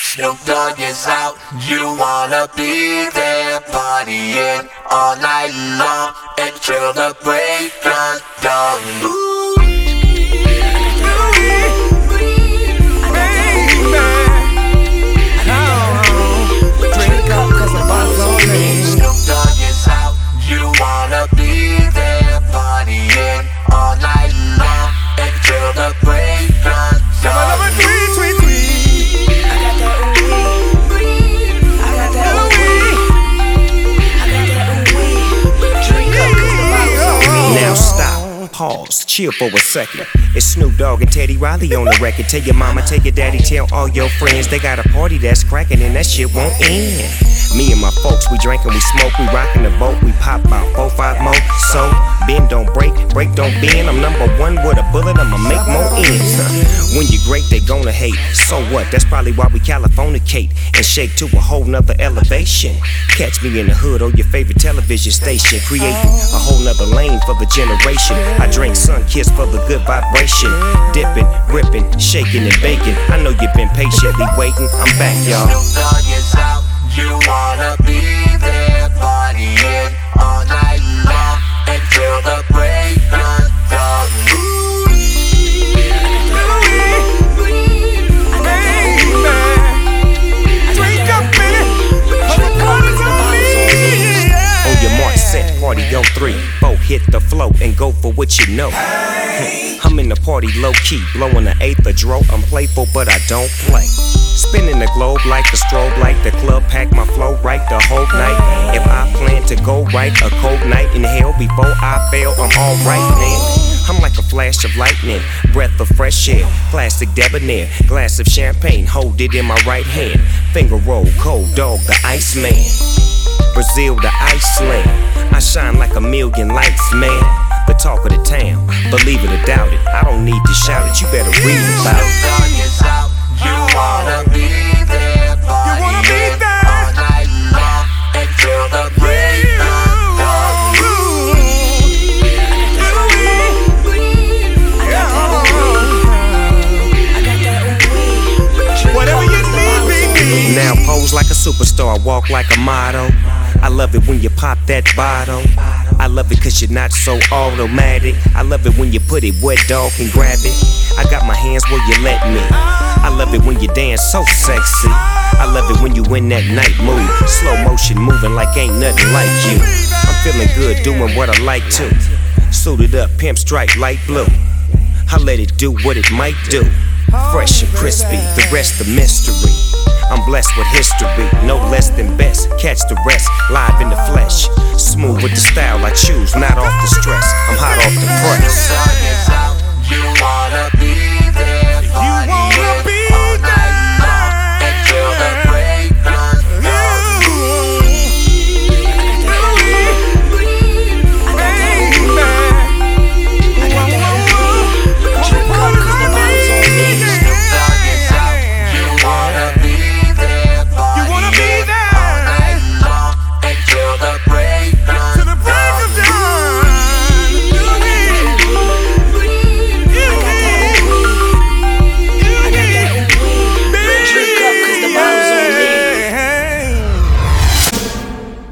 Snoop Dogg is out, you wanna be there, partying all night long until the break of dawn. Snoop Dogg is out, you wanna be there, partying all night long until the break of dawn. Now stop, pause, chill for a second. It's Snoop Dogg and Teddy Riley on the record. Tell your mama, tell your daddy, tell all your friends. They got a party that's cracking and that shit won't end. Me and my folks, we drink and we smoke, we rockin' the boat, we pop about 4, 5 more. So, bend don't break, break don't bend. I'm number one with a bullet, I'ma make more ends. When you're great, they gonna hate. So what? That's probably why we Californicate and shake to a whole nother elevation. Catch me in the hood or your favorite television station, creating a whole nother lane for the generation. I drink Sun-Kiss for the good vibration. Dipping, ripping, shaking and baking. I know you've been patiently waiting. I'm back, y'all. Snoop Dogg is out. You wanna be there, partying all night long until the break of dawn. Drink up, minute. On your mark, set, party on 3, 4, hit the flow and go for what you know. I'm in the party low key, blowing the eighth of dro. I'm playful, but I don't play. Spinning the globe like a strobe light. The club pack my flow right the whole night. If I plan to go right, a cold night in hell before I fail, I'm alright, man. I'm like a flash of lightning, breath of fresh air, plastic debonair, glass of champagne, hold it in my right hand. Finger roll, cold dog, the Iceman. Brazil to Iceland, I shine like a million lights, man. The talk of the town, believe it or doubt it, I don't need to shout it, you better read about it. Snoop Dogg is out, you wanna be there, partying all night long until the break of dawn. Whatever you need, baby. Now pose like a superstar, walk like a model. I love it when you pop that bottle. I love it cause you're not so automatic. I love it when you put it where dog can grab it. I got my hands where you let me. I love it when you dance so sexy. I love it when you in that night mood. Slow motion moving like ain't nothing like you. I'm feeling good doing what I like to. Suited up, pimp stripe, light blue. I let it do what it might do. Fresh and crispy, the rest a mystery. I'm blessed with history, no less than best. Catch the rest, live in the flesh. Smooth with the style I choose, not off the stress. I'm hot off the press. Snoop Dogg is out, you wanna